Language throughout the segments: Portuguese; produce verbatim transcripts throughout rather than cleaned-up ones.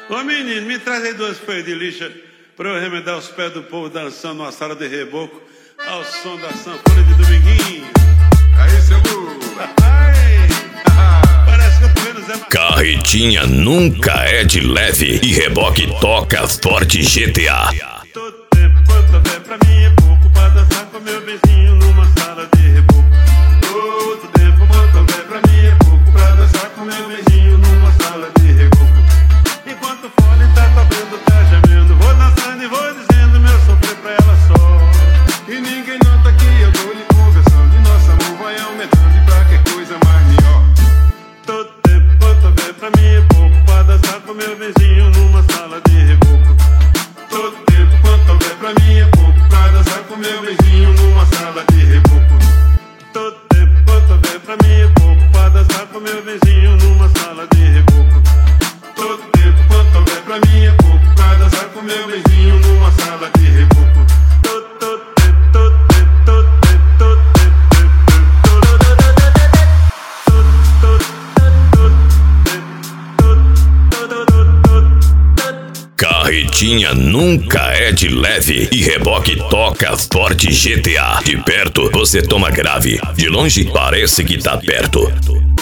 Ô menino, me traz aí duas folhas de lixa pra eu remendar os pés do povo dançando numa sala de reboco ao som da sanfona de Dominguinho. Aí, seu burro. Parece que eu tô vendo Zé... Carretinha nunca é de leve e reboque toca forte G T A. Todo tempo quanto houver pra mim é pouco pra dançar com meu vizinho numa sala de reboco. Todo tempo quanto houver pra mim é pouco pra dançar com meu vizinho numa sala de reboco. Enquanto o fole tá tocando, tá gemendo, vou dançando e vou dizendo meu sofrer pra ela só. E ninguém nota que eu tô lhe conversando e nosso amor vai aumentando e pra que coisa mais melhor. Todo tempo quanto houver pra mim é pouco pra dançar com meu vizinho numa sala de reboco. Todo tempo quanto houver pra mim é pouco pra dançar com meu vizinho numa sala de reboco. Todo tempo quanto houver pra mim é pouco pra dançar com meu vizinho numa sala de reboco. Todo tempo quanto houver pra mim é pouco pra dançar com meu vizinho numa sala de reboco. Todo, todo tempo, todo tempo, todo tempo, todo tempo. Carretinha nunca é de leve e reboque toca forte G T A. De perto você toma grave, de longe parece que tá perto.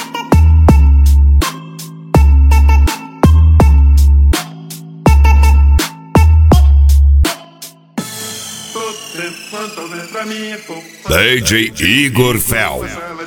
D J Igor Fel.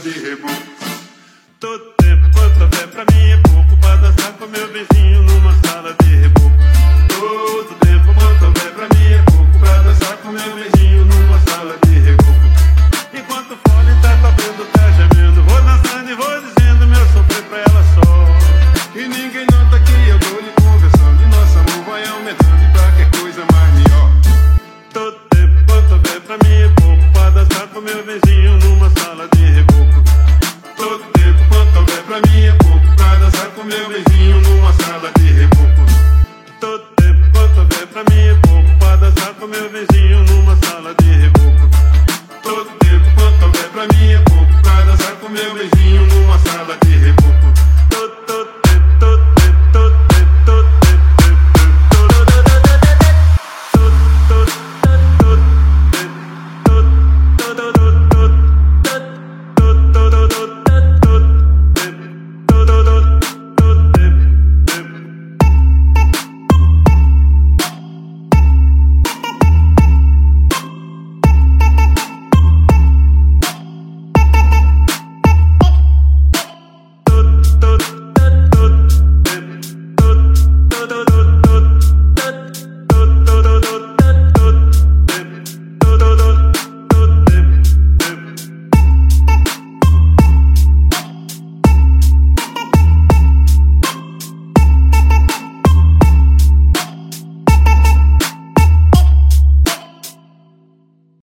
Todo tempo quanto houver pra mim é pouco pra dançar com meu vizinho numa sala de reboco. Todo tempo quanto houver pra mim é pouco pra dançar com meu vizinho numa sala de reboco. Enquanto o fole tá tocando, tá gemendo, vou dançando e vou dizendo meu sofrer pra ela só. E ninguém nota que eu tô lhe conversando e nosso amor vai aumentando e pra que coisa mais melhor. Todo tempo quanto houver pra mim é pouco pra dançar com meu vizinho numa sala de reboco. Todo tempo quanto houver pra mim é pouco pra dançar com meu vizinho numa sala de reboco. Todo tempo quanto houver pra mim é pouco pra dançar com meu vizinho numa sala de reboco. Todo tempo quanto houver pra mim é pouco pra dançar com meu vizinho